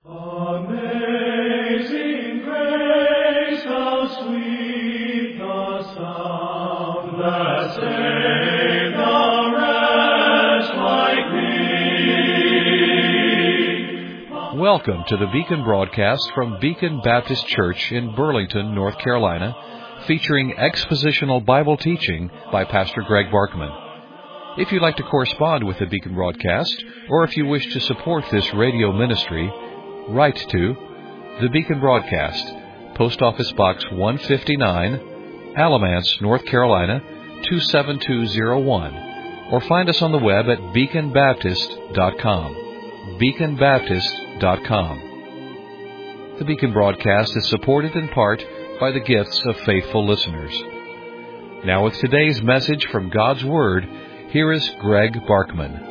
Amazing grace, how sweet the sound that saved a wretch like me. Welcome to the Beacon broadcast from Beacon Baptist Church in Burlington, North Carolina, featuring expositional Bible teaching by Pastor Greg Barkman. If you'd like to correspond with the Beacon broadcast, or if you wish to support this radio ministry, write to the Beacon Broadcast, Post Office Box 159, Alamance, North Carolina 27201, or find us on the web at beaconbaptist.com. beaconbaptist.com. The Beacon Broadcast is supported in part by the gifts of faithful listeners. Now with today's message from God's Word, here is Greg Barkman.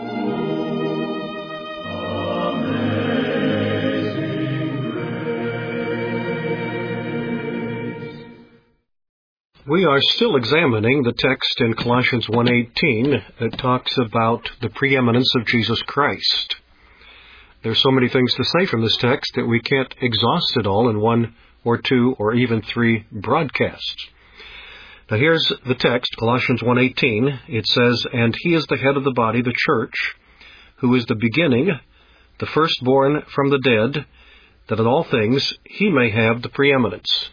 We are still examining the text in Colossians 1:18 that talks about the preeminence of Jesus Christ. There's so many things to say from this text that we can't exhaust it all in one or two or even three broadcasts. Now here's the text, Colossians 1:18. It says, "And he is the head of the body, the church, who is the beginning, the firstborn from the dead, that in all things he may have the preeminence."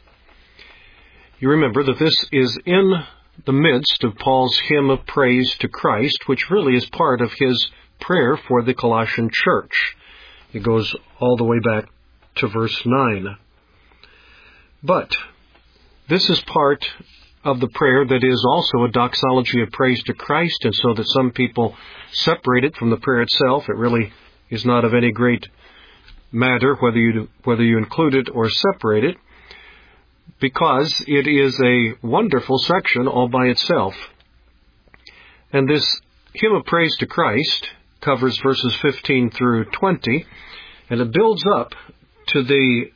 You remember that this is in the midst of Paul's hymn of praise to Christ, which really is part of his prayer for the Colossian church. It goes all the way back to verse 9. But this is part of the prayer that is also a doxology of praise to Christ, and so that some people separate it from the prayer itself. It really is not of any great matter whether you include it or separate it, because it is a wonderful section all by itself. And this hymn of praise to Christ covers verses 15 through 20, and it builds up to the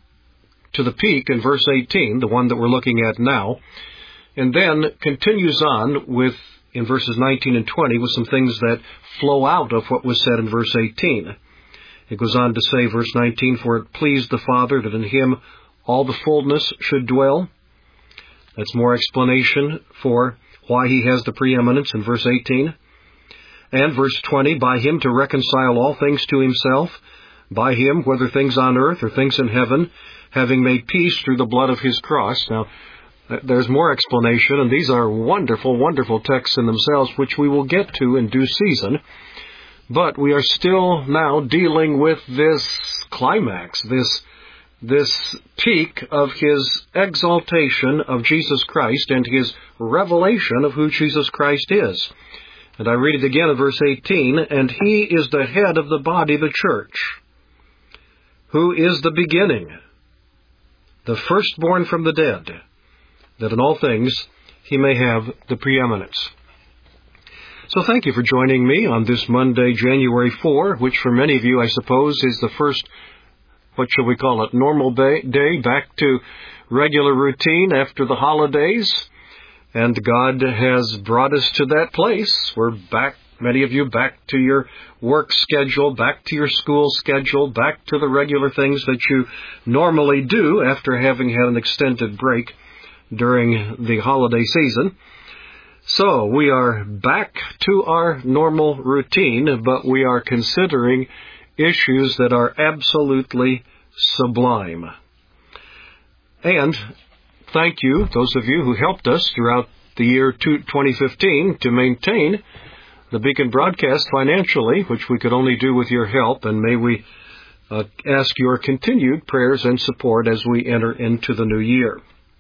peak in verse 18, the one that we're looking at now, and then continues on in verses 19 and 20 with some things that flow out of what was said in verse 18. It goes on to say, verse 19, "For it pleased the Father that in him all the fullness should dwell." That's more explanation for why he has the preeminence in verse 18. And verse 20, "By him to reconcile all things to himself, by him, whether things on earth or things in heaven, having made peace through the blood of his cross." Now, there's more explanation, and these are wonderful, wonderful texts in themselves, which we will get to in due season. But we are still now dealing with this climax, this peak of his exaltation of Jesus Christ and his revelation of who Jesus Christ is. And I read it again in verse 18, "And he is the head of the body, the church, who is the beginning, the firstborn from the dead, that in all things he may have the preeminence." So thank you for joining me on this Monday, January 4, which for many of you, I suppose, is the first, what shall we call it, normal day, back to regular routine after the holidays. And God has brought us to that place. We're back, many of you, back to your work schedule, back to your school schedule, back to the regular things that you normally do after having had an extended break during the holiday season. So we are back to our normal routine, but we are considering issues that are absolutely sublime. And thank you, those of you who helped us throughout the year 2015 to maintain the Beacon broadcast financially, which we could only do with your help, and may we ask your continued prayers and support as we enter into the new year.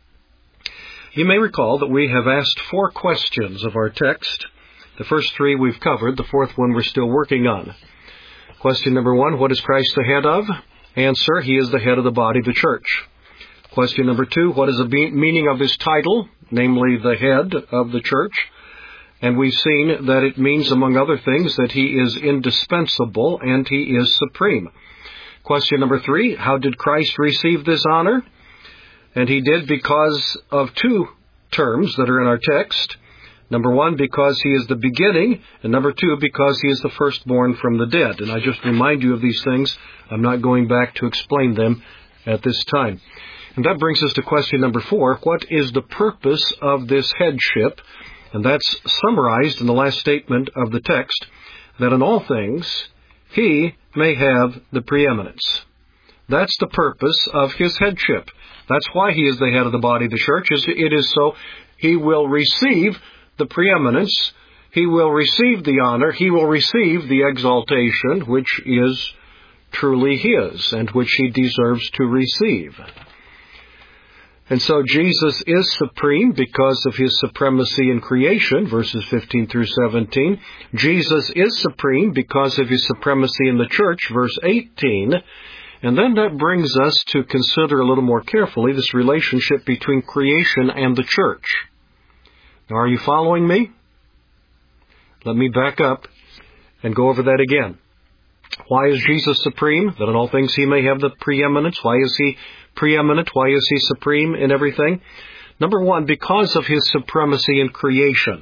You may recall that we have asked 4 questions of our text. The first 3 we've covered, the 4th one we're still working on. Question number 1, what is Christ the head of? Answer, he is the head of the body, the church. Question number 2, what is the meaning of his title, namely the head of the church? And we've seen that it means, among other things, that he is indispensable and he is supreme. Question number 3, how did Christ receive this honor? And he did because of 2 terms that are in our text. Number one, because he is the beginning, and number two, because he is the firstborn from the dead. And I just remind you of these things. I'm not going back to explain them at this time. And that brings us to question number 4. What is the purpose of this headship? And that's summarized in the last statement of the text, that in all things he may have the preeminence. That's the purpose of his headship. That's why he is the head of the body of the church. It is so he will receive the preeminence, he will receive the honor, he will receive the exaltation, which is truly his, and which he deserves to receive. And so Jesus is supreme because of his supremacy in creation, verses 15 through 17. Jesus is supreme because of his supremacy in the church, verse 18. And then that brings us to consider a little more carefully this relationship between creation and the church. Now, are you following me? Let me back up and go over that again. Why is Jesus supreme? That in all things he may have the preeminence. Why is he preeminent? Why is he supreme in everything? Number one, because of his supremacy in creation.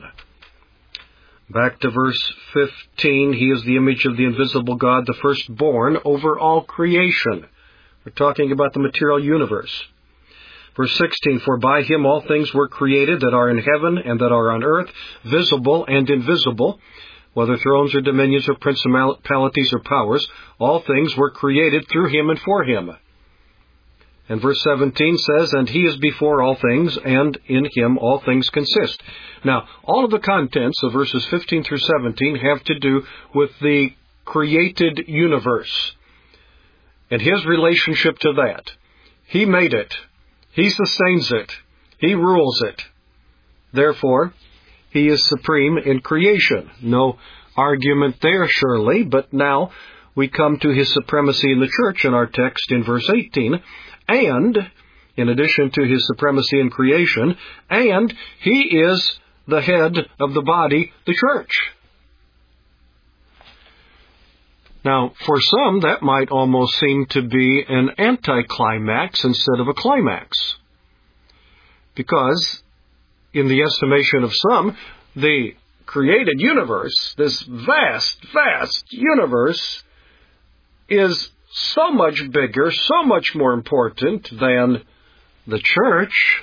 Back to verse 15, he is the image of the invisible God, the firstborn over all creation. We're talking about the material universe. Verse 16, for by him all things were created that are in heaven and that are on earth, visible and invisible, whether thrones or dominions or principalities or powers, all things were created through him and for him. And verse 17 says, and he is before all things, and in him all things consist. Now, all of the contents of verses 15 through 17 have to do with the created universe and his relationship to that. He made it. He sustains it. He rules it. Therefore, he is supreme in creation. No argument there, surely, but now we come to his supremacy in the church in our text in verse 18. And, in addition to his supremacy in creation, and he is the head of the body, the church. Now, for some, that might almost seem to be an anticlimax instead of a climax. Because, in the estimation of some, the created universe, this vast, vast universe, is so much bigger, so much more important than the church,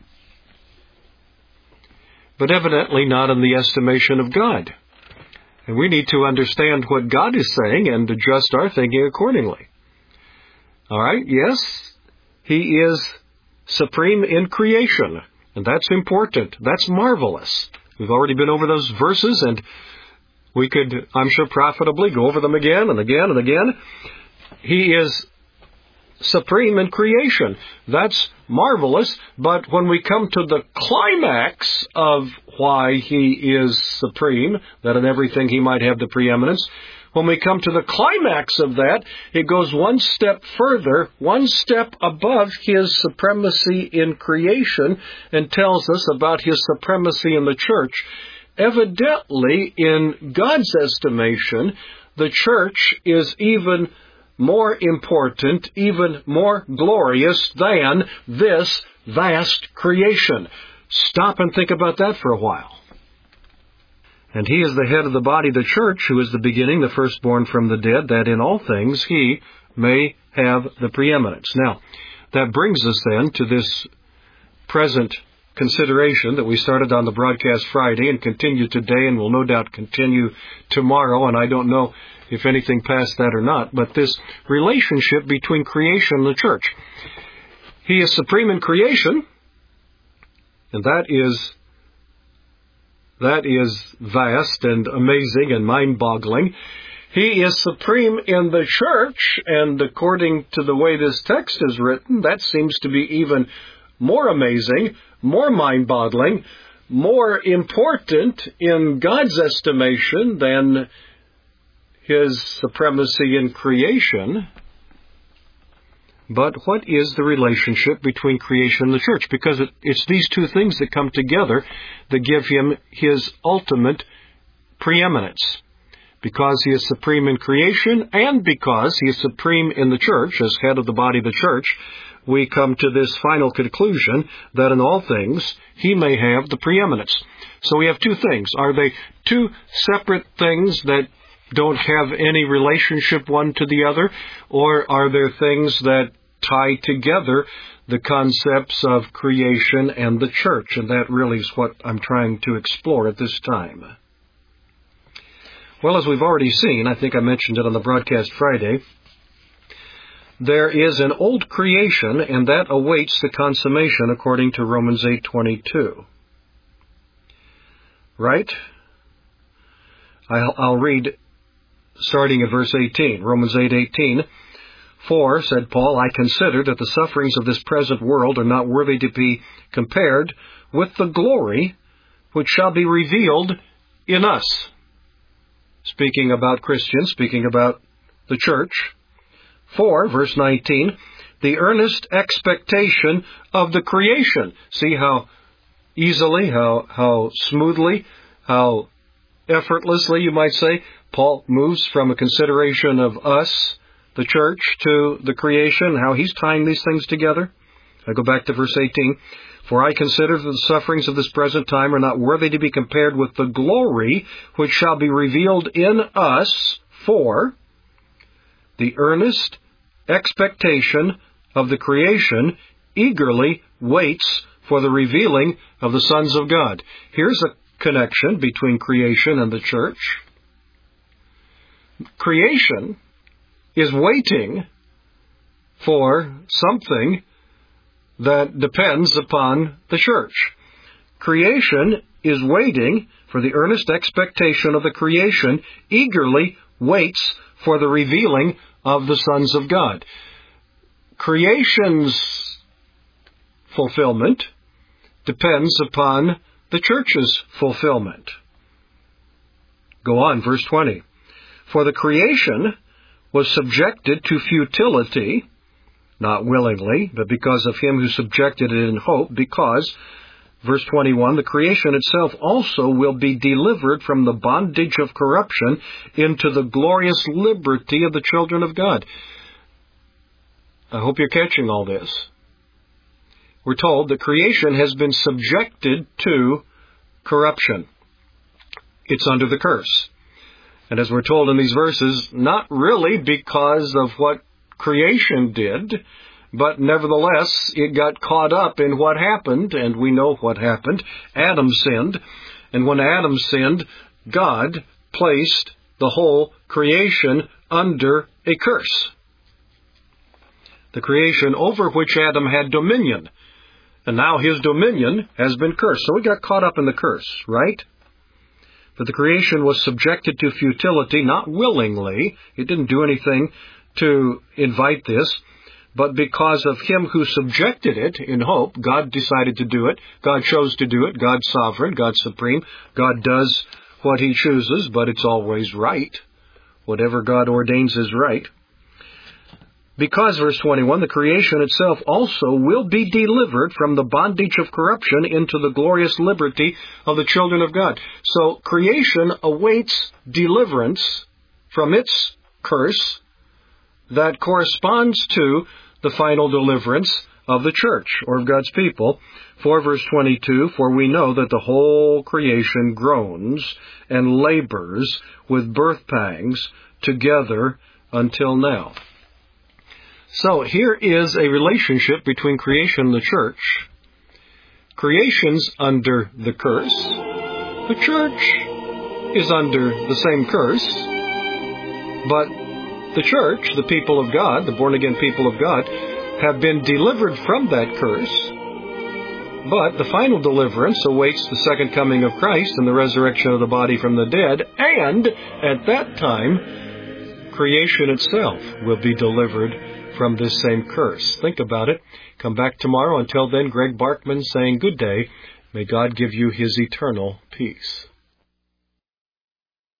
but evidently not in the estimation of God. And we need to understand what God is saying and adjust our thinking accordingly. All right, yes, he is supreme in creation, and that's important. That's marvelous. We've already been over those verses, and we could, I'm sure, profitably go over them again and again and again. He is supreme in creation. That's marvelous, but when we come to the climax of why he is supreme, that in everything he might have the preeminence, when we come to the climax of that, it goes one step further, one step above his supremacy in creation, and tells us about his supremacy in the church. Evidently, in God's estimation, the church is even more important, even more glorious than this vast creation. Stop and think about that for a while. And he is the head of the body, the church, who is the beginning, the firstborn from the dead, that in all things he may have the preeminence. Now, that brings us then to this present consideration that we started on the broadcast Friday and continue today and will no doubt continue tomorrow, and I don't know if anything past that or not, but this relationship between creation and the church. He is supreme in creation, and that is vast and amazing and mind-boggling. He is supreme in the church, and according to the way this text is written, that seems to be even more amazing, more mind-boggling, more important in God's estimation than his supremacy in creation. But what is the relationship between creation and the church? Because it's these two things that come together that give him his ultimate preeminence. because He is supreme in creation and because He is supreme in the church, as head of the body of the church, we come to this final conclusion that in all things He may have the preeminence. So we have two things. Are they two separate things that don't have any relationship one to the other? Or are there things that tie together the concepts of creation and the church? And that really is what I'm trying to explore at this time. Well, as we've already seen, I think I mentioned it on the broadcast Friday, there is an old creation, and that awaits the consummation according to Romans 8:22. Right? I'll read starting at verse 18, Romans 8:18. For, said Paul, I consider that the sufferings of this present world are not worthy to be compared with the glory which shall be revealed in us. Speaking about Christians, speaking about the church. For, verse 19, the earnest expectation of the creation. See how easily, how smoothly, how effortlessly, you might say, Paul moves from a consideration of us, the church, to the creation, how he's tying these things together. I go back to verse 18. For I consider that the sufferings of this present time are not worthy to be compared with the glory which shall be revealed in us. For the earnest expectation of the creation eagerly waits for the revealing of the sons of God. Here's a connection between creation and the church. Creation is waiting for something that depends upon the church. Creation is waiting for the earnest expectation of the creation, eagerly waits for the revealing of the sons of God. Creation's fulfillment depends upon the church's fulfillment. Go on, verse 20. For the creation was subjected to futility, not willingly, but because of Him who subjected it in hope, because, verse 21, the creation itself also will be delivered from the bondage of corruption into the glorious liberty of the children of God. I hope you're catching all this. We're told that creation has been subjected to corruption. It's under the curse. And as we're told in these verses, not really because of what creation did, but nevertheless, it got caught up in what happened, and we know what happened. Adam sinned, and when Adam sinned, God placed the whole creation under a curse. The creation over which Adam had dominion, and now his dominion has been cursed. So we got caught up in the curse, right? But the creation was subjected to futility, not willingly. It didn't do anything to invite this, but because of Him who subjected it in hope, God decided to do it. God chose to do it. God's sovereign. God's supreme. God does what He chooses, but it's always right. Whatever God ordains is right. Because, verse 21, the creation itself also will be delivered from the bondage of corruption into the glorious liberty of the children of God. So creation awaits deliverance from its curse that corresponds to the final deliverance of the church, or of God's people. For verse 22, for we know that the whole creation groans and labors with birth pangs together until now. So here is a relationship between creation and the church. Creation's under the curse. The church is under the same curse. But the church, the people of God, the born-again people of God, have been delivered from that curse. But the final deliverance awaits the second coming of Christ and the resurrection of the body from the dead. And at that time, creation itself will be delivered from this same curse. Think about it. Come back tomorrow. Until then, Greg Barkman saying good day. May God give you His eternal peace.